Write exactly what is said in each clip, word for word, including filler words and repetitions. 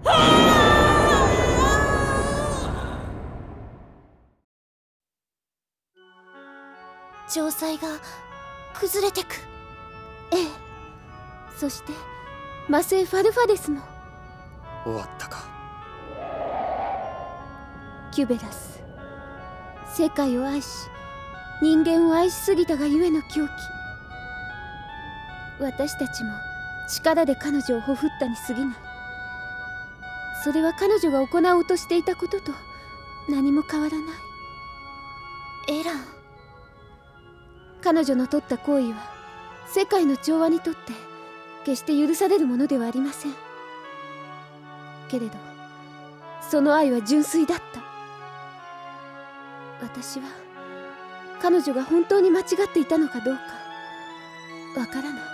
城塞が崩れてく。 ええ、そして魔星ファルファデスも終わったか。 キュベラス、世界を愛し人間を愛しすぎたがゆえの狂気。私たちも力で彼女をほふったに過ぎない。それは彼女が行おうとしていたことと何も変わらない。 エラン、 彼女の取った行為は世界の調和にとって決して許されるものではありません。けれどその愛は純粋だった。私は彼女が本当に間違っていたのかどうかわからない。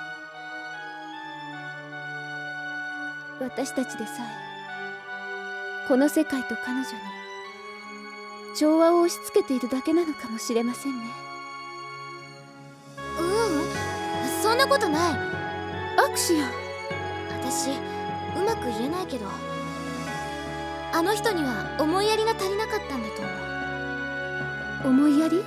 私たちでさえこの世界と彼女に調和を押し付けているだけなのかもしれませんね。 ううん、そんなことない。 アクシア、 私うまく言えないけど、あの人には思いやりが足りなかったんだと思う。 思いやり？ うん。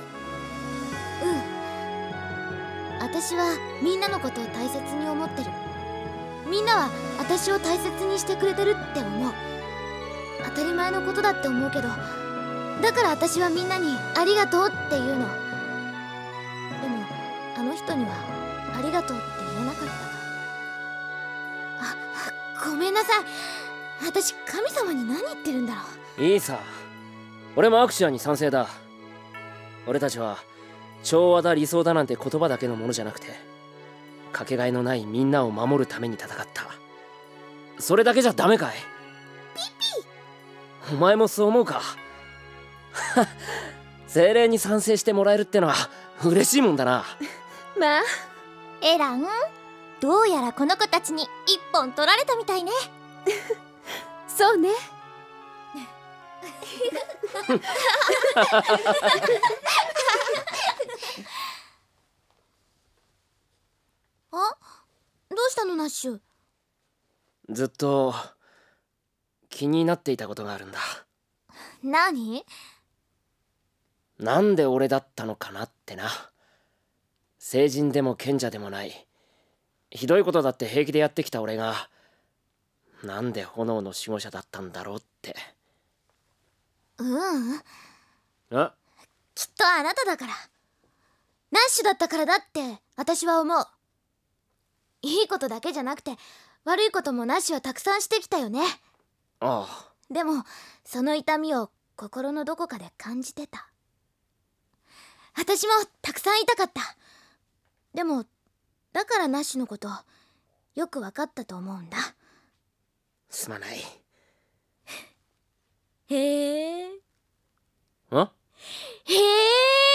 私はみんなのことを大切に思ってる。みんなは私を大切にしてくれてるって思う。当たり前のことだって思うけど、だから私はみんなにありがとうって言うの。でもあの人にはありがとうって言えなかった。あ、ごめんなさい。私神様に何言ってるんだろう。いいさ、俺もアクシアに賛成だ。俺たちは調和だ理想だなんて言葉だけのものじゃなくて、かけがえのないみんなを守るために戦った。それだけじゃダメかい？ ピピ、お前もそう思うか？精霊に賛成してもらえるってのは嬉しいもんだな。 まあエラン、どうやらこの子たちに一本取られたみたいね。 そうね。 あ、どうしたのナッシュ？ ずっと気になっていたことがあるんだ。 何？ なんで俺だったのかなってな。聖人でも賢者でもない、ひどいことだって平気でやってきた俺が、なんで炎の守護者だったんだろうって。 ううん。 あ？ きっとあなただから。ナッシュだったからだって私は思う。いいことだけじゃなくて悪いこともナッシュはたくさんしてきたよね。 ああ。 でもその痛みを心のどこかで感じてた。私もたくさん痛かった。でもだからナッシュのことよく分かったと思うんだ。 すまない。 へえ。 あ？ へえ。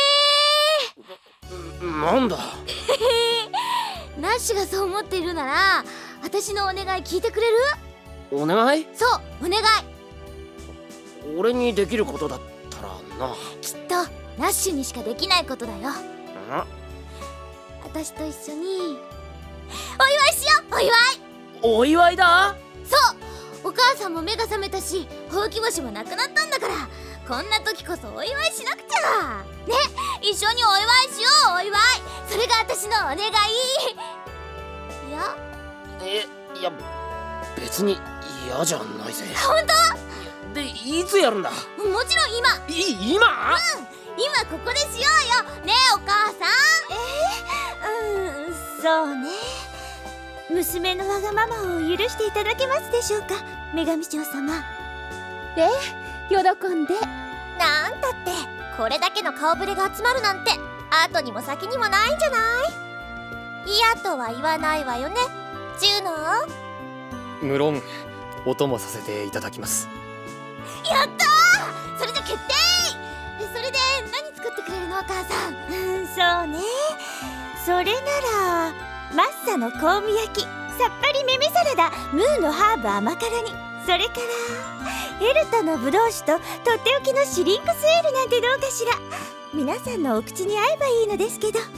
なんだ。 ナッシュがそう思っているなら私のお願い聞いてくれる？ お願い？ そう、お願い。 俺にできることだったらな。 きっとナッシュにしかできないことだよ。 あ？ 私と一緒にお祝いしよう。お祝い。 お祝いだ？ そう、お母さんも目が覚めたしほうき星もなくなったんだから、こんな時こそお祝いしなくちゃね。一緒にお祝いしよう。お祝い、それが私のお願い。いやえ、いや別に嫌じゃないぜ。 本当？で、いつやるんだ？ もちろん今。 い、今？ うん、今ここでしようよ。ねえお母さん。 えー、うん、そうね。娘のわがままを許していただけますでしょうか、女神長様。 ええ、喜んで。 なんだってこれだけの顔ぶれが集まるなんて後にも先にもないんじゃない？嫌とは言わないわよね、ジュノー。 無論お供させていただきます。 やったー、それじゃ決定。それで何作ってくれるのお母さん？ うん、そうね。それならマッサの香味焼き、さっぱりめめサラダ、ムーのハーブ甘辛煮、それからエルタのブドウ酒ととっておきのシリンクスエールなんてどうかしら。皆さんのお口に合えばいいのですけど。うわ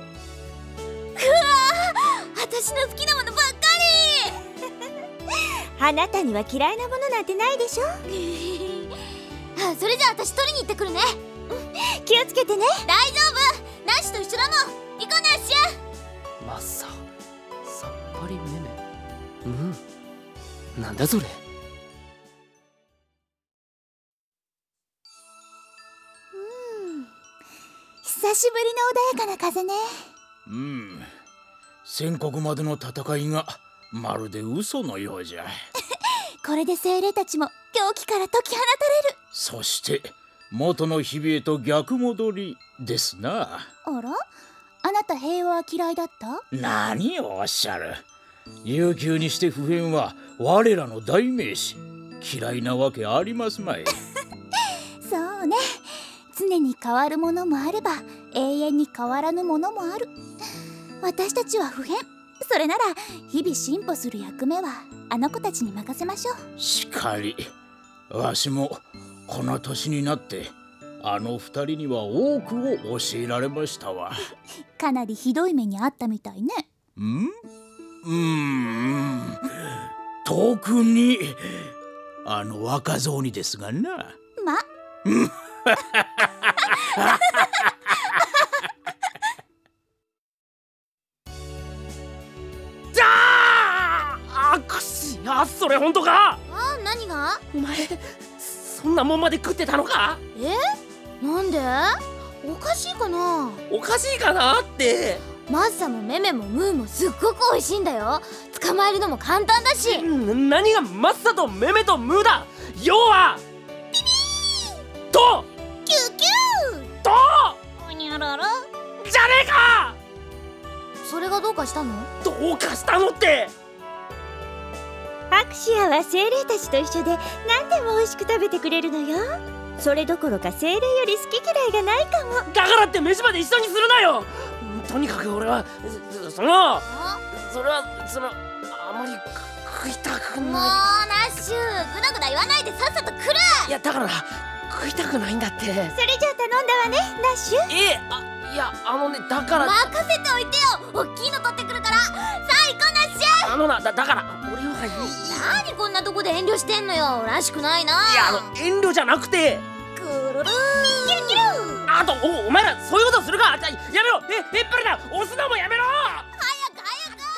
ー、私の好きなものばっかり。 あなたには嫌いなものなんてないでしょ。 あ、それじゃあ私取りに行ってくるね。 気をつけてね。 大丈夫、ナッシュと一緒だもん。行こうナッシュ。 マッサ、さっぱりめめ、ムー、なんだそれ。 久しぶりの穏やかな風ね。 うん、宣告までの戦いがまるで嘘のようじゃ。 これで精霊たちも狂気から解き放たれる。 そして元の日々へと逆戻りですな。 あら、あなた平和は嫌いだった？ 何をおっしゃる。悠久にして不変は我らの代名詞。嫌いなわけありますまい。 そうね、常に変わるものもあれば永遠に変わらぬものもある。私たちは不変。それなら日々進歩する役目はあの子たちに任せましょう。 しかり、わしもこの年になってあの二人には多くを教えられましたわ。 かなりひどい目にあったみたいね。 ん？うーん、特にあの若造にですがな。 まじゃああくし、あ、それ本当か。 あ、何が？ お前そんなもんまで食ってたのか。 え？なんで？おかしいかな。 おかしいかなって。 マッサもメメもムーもすっごく美味しいんだよ。捕まえるのも簡単だし。 ん、何がマッサとメメとムーだ。要はピピーとキューキューとうにゃららじゃねえか。 それがどうかしたの？ どうかしたのって。 アクシアは精霊たちと一緒で何でも美味しく食べてくれるのよ。それどころか精霊より好き嫌いがないかも。 だからって飯まで一緒にするなよ。とにかく俺はそそのそれはそのあまり食いたくもうなナッシュ、グダグダ言わないでさっさと来る。 い。いやだから食いたくないんだって。 それじゃあ頼んだわね、ナッシュ。 えあいやあのね、だから任せておいてよ。大きいの取ってくるから。さあ行こうナッシュ。 あのな、だだから俺はいい。 何こんなとこで遠慮してんのよ。らしくないな。 いやあの遠慮じゃなくて、 くるるーキルキル。 あと お, お前らそういうことするか。じゃやめろ。ええっぱりだ。押すのもやめろ。 早く早く。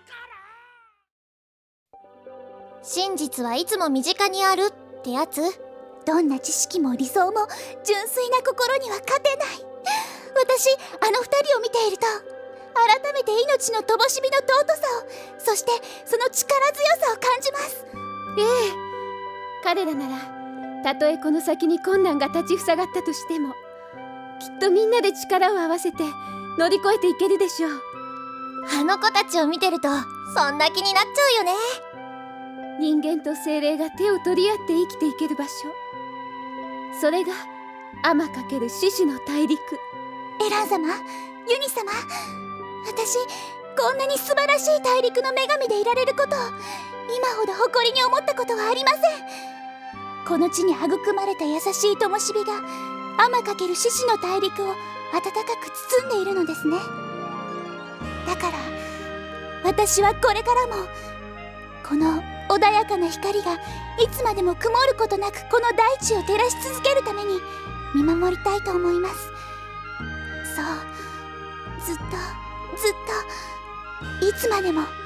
真実はいつも身近にあるってやつ。 どんな知識も理想も純粋な心には勝てない。私、あの二人を見ていると改めて命の灯火の尊さを、そしてその力強さを感じます。 ええ、彼らならたとえこの先に困難が立ちふさがったとしてもきっとみんなで力を合わせて乗り越えていけるでしょう。 あの子たちを見てるとそんな気になっちゃうよね。 人間と精霊が手を取り合って生きていける場所、それがアマ×獅子の大陸。 エラン様、ユニ様、私こんなに素晴らしい大陸の女神でいられることを今ほど誇りに思ったことはありません。この地に育まれた優しい灯火がアマ×獅子の大陸を温かく包んでいるのですね。だから私はこれからもこの穏やかな光がいつまでも曇ることなくこの大地を照らし続けるために見守りたいと思います。そう、ずっとずっといつまでも。